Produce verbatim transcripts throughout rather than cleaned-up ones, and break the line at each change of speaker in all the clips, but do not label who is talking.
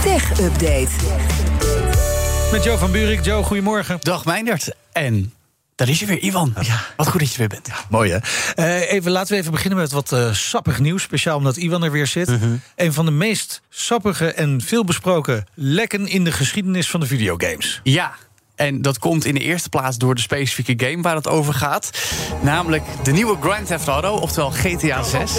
Tech Update.
Met Jo van Buurik. Jo, goedemorgen.
Dag Meindert. En daar is je weer, Iwan. Ja. Wat goed dat je er weer bent. Ja.
Mooi, hè? Uh, even, laten we even beginnen met wat uh, sappig nieuws. Speciaal omdat Iwan er weer zit. Uh-huh. Een van de meest sappige en veelbesproken lekken in de geschiedenis van de videogames.
Ja. En dat komt in de eerste plaats door de specifieke game waar het over gaat. Namelijk de nieuwe Grand Theft Auto, oftewel G T A zes.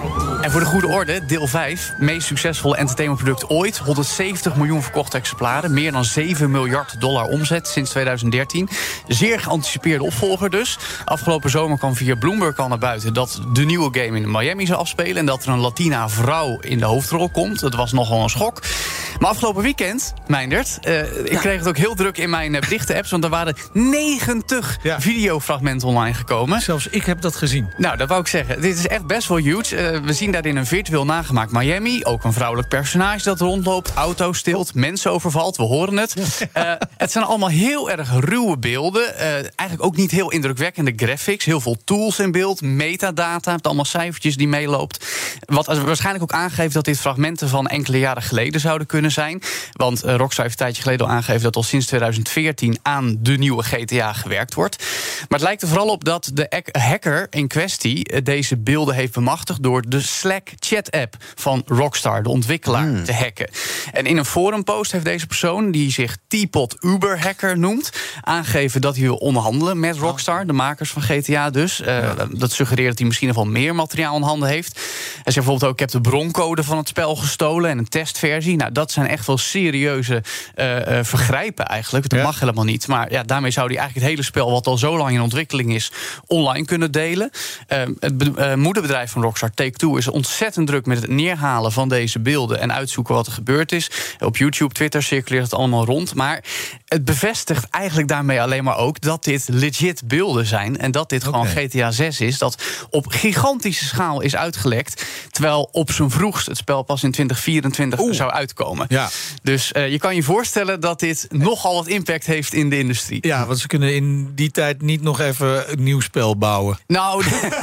En voor de goede orde, deel vijf, meest succesvolle entertainmentproduct ooit. honderdzeventig miljoen verkochte exemplaren. Meer dan zeven miljard dollar omzet sinds tweeduizend dertien. Zeer geanticipeerde opvolger dus. Afgelopen zomer kwam via Bloomberg al naar buiten dat de nieuwe game in Miami zou afspelen. En dat er een Latina vrouw in de hoofdrol komt. Dat was nogal een schok. Maar afgelopen weekend, Meindert, uh, ik ja. kreeg het ook heel druk in mijn uh, berichten-apps, want er waren negentig ja. videofragmenten online gekomen.
Zelfs ik heb dat gezien.
Nou, dat wou ik zeggen. Dit is echt best wel huge. Uh, we zien daarin een virtueel nagemaakt Miami. Ook een vrouwelijk personage dat rondloopt, auto stilt, mensen overvalt. We horen het. Uh, het zijn allemaal heel erg ruwe beelden. Uh, eigenlijk ook niet heel indrukwekkende graphics. Heel veel tools in beeld, metadata, met allemaal cijfertjes die meeloopt. Wat waarschijnlijk ook aangeeft dat dit fragmenten van enkele jaren geleden zouden kunnen zijn. Want uh, Rockstar heeft een tijdje geleden al aangegeven dat al sinds tweeduizend veertien aan de nieuwe G T A gewerkt wordt. Maar het lijkt er vooral op dat de hacker in kwestie uh, deze beelden heeft bemachtigd door de Slack chat-app van Rockstar, de ontwikkelaar, hmm. te hacken. En in een forumpost heeft deze persoon, die zich Teapot Uber Hacker noemt, aangegeven dat hij wil onderhandelen met Rockstar, de makers van G T A dus. Uh, ja. Dat suggereert dat hij misschien nog wel meer materiaal in handen heeft. Hij zegt bijvoorbeeld ook, ik heb de broncode van het spel gestolen en een testversie. Nou, dat zijn echt wel serieuze uh, uh, vergrijpen eigenlijk. Dat ja. mag helemaal niet. Maar ja, daarmee zou hij eigenlijk het hele spel, wat al zo lang in ontwikkeling is, online kunnen delen. Uh, het be- uh, moederbedrijf van Rockstar, Take-Two, is ontzettend druk met het neerhalen van deze beelden en uitzoeken wat er gebeurd is. Op YouTube, Twitter circuleert het allemaal rond. Maar het bevestigt eigenlijk daarmee alleen maar ook dat dit legit beelden zijn en dat dit okay. gewoon G T A zes is, dat op gigantische schaal is uitgelekt, terwijl op zijn vroegst het spel pas in twintig vierentwintig Oeh. zou uitkomen.
Ja.
Dus uh, je kan je voorstellen dat dit nogal wat impact heeft in de industrie.
Ja, want ze kunnen in die tijd niet nog even een nieuw spel bouwen.
Nou,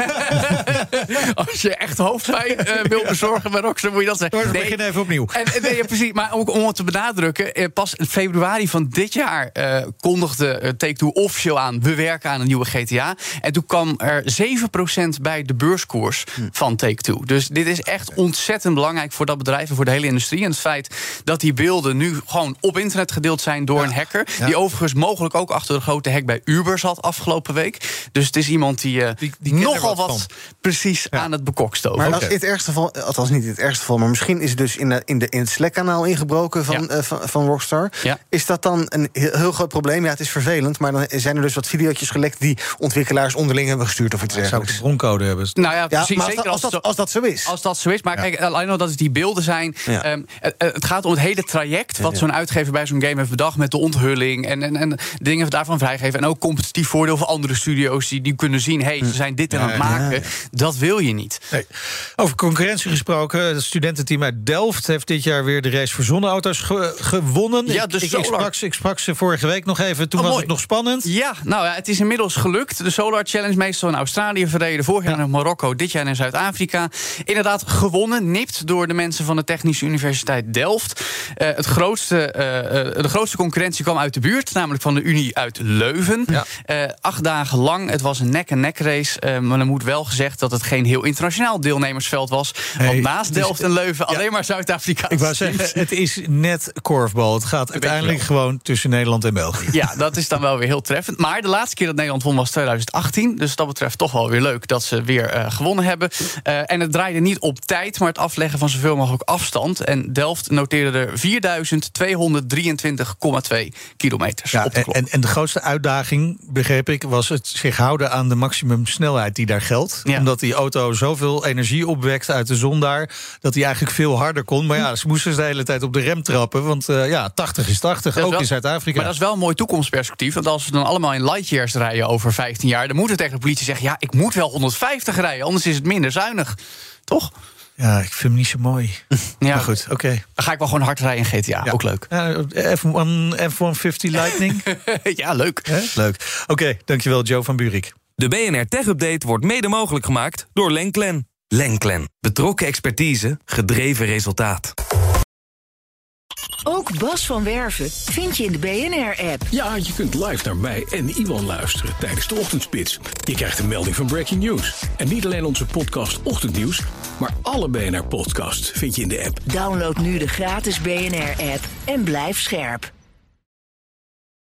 als je echt hoofdpijn uh, wil bezorgen bij Rockstar, moet je dat zeggen.
We nee. beginnen even opnieuw.
En, nee, ja, precies, maar ook om het te benadrukken, pas in februari van dit jaar uh, kondigde uh, Take-Two officieel aan, we werken aan een nieuwe G T A. En toen kwam er zeven procent bij de beurskoers hm. van Take-Two. Dus dit is echt ontzettend belangrijk voor dat bedrijf en voor de hele industrie. En het feit dat die beelden nu gewoon op internet gedeeld zijn door ja. een hacker, ja. die overigens mogelijk ook achter de grote hack bij Uber zat afgelopen week. Dus het is iemand die, uh, die, die nogal wat, wat precies ja. aan het bekokstoven.
Maar als in het ergste geval, althans niet in het ergste geval, maar misschien is het dus in, de, in, de, in het Slack-kanaal ingebroken van, ja. uh, van, van Rockstar. Ja. Is dat dan een heel, heel groot probleem? Ja, het is vervelend, maar dan zijn er dus wat video's gelekt die ontwikkelaars onderling hebben gestuurd of iets dergelijks.
Zou ik de broncode hebben?
Nou ja, precies.
Ja, maar als,
zeker
dat, als, dat, als dat zo is.
Als dat zo is, maar ja. kijk, alleen al dat het die beelden zijn. Ja. Um, het, het gaat om het hele traject wat ja, ja. zo'n uitgever bij zo'n game heeft bedacht met de onthulling en, en, en dingen daarvan vrijgeven. En ook competitief voordeel voor andere studio's die, die kunnen zien, hé, hey, ze zijn dit en aan het maken. Ja, ja. Dat wil je niet.
Nee. Over concurrentie gesproken, het studententeam uit Delft heeft dit jaar weer de race voor zonneauto's ge- gewonnen.
Ja, de
ik, ik, sprak, ik sprak ze vorige week nog even, toen oh, was mooi. het nog spannend.
Ja, nou ja, het is inmiddels gelukt. De Solar Challenge, meestal in Australië verreden, vorig jaar ja. in Marokko, dit jaar in Zuid-Afrika. Inderdaad gewonnen, nipt door de mensen van de Technische Universiteit Delft. Uh, het grootste, uh, uh, de grootste concurrentie kwam uit de buurt, namelijk van de Unie uit Leuven. Ja. Uh, acht dagen lang, het was een nek-en-nek race. Uh, maar dan moet wel gezegd dat het geen heel internationaal deelnemersveld was. Hey, want naast Delft en Leuven ja. alleen maar Zuid-Afrikaans.
Ik wou zeggen, het is net korfbal. Het gaat uiteindelijk gewoon tussen Nederland en België.
Ja, dat is dan wel weer heel treffend. Maar de laatste keer dat Nederland won was tweeduizend achttien. Dus dat betreft toch wel weer leuk dat ze weer uh, gewonnen hebben. Uh, en het draaide niet op tijd, maar het afleggen van zoveel mogelijk afstand. En Delft noteerde er vierduizend tweehonderddrieëntwintig komma twee kilometers
ja,
op de klok.
En, en de grootste uitdaging, begreep ik, was het zich houden aan de maximumsnelheid die daar geldt. Ja. Omdat die auto zoveel energie opwekt uit de zon daar, dat hij eigenlijk veel harder kon. Maar ja, ze moesten de hele tijd op de rem trappen. Want uh, ja, tachtig is tachtig, ook wel, in Zuid-Afrika.
Maar dat is wel een mooi toekomstperspectief. Want als we dan allemaal in lightyears rijden over vijftien jaar, dan moet het tegen de politie zeggen, ja, ik moet wel honderdvijftig rijden, anders is het minder zuinig. Toch?
Ja, ik vind hem niet zo mooi. Ja. Maar goed, oké. Okay.
Dan ga ik wel gewoon hard rijden in G T A, ja. Ook leuk.
Ja, F honderdvijftig Lightning.
Ja, leuk.
He? Leuk. Oké, okay, dankjewel Jo van Buurik.
De B N R Tech Update wordt mede mogelijk gemaakt door Lenklen. Lenklen. Betrokken expertise, gedreven resultaat.
Ook Bas van Werven vind je in de B N R-app.
Ja, je kunt live naar mij en Iwan luisteren tijdens de ochtendspits. Je krijgt een melding van Breaking News. En niet alleen onze podcast Ochtendnieuws, maar alle B N R-podcasts vind je in de app.
Download nu de gratis B N R-app en blijf scherp.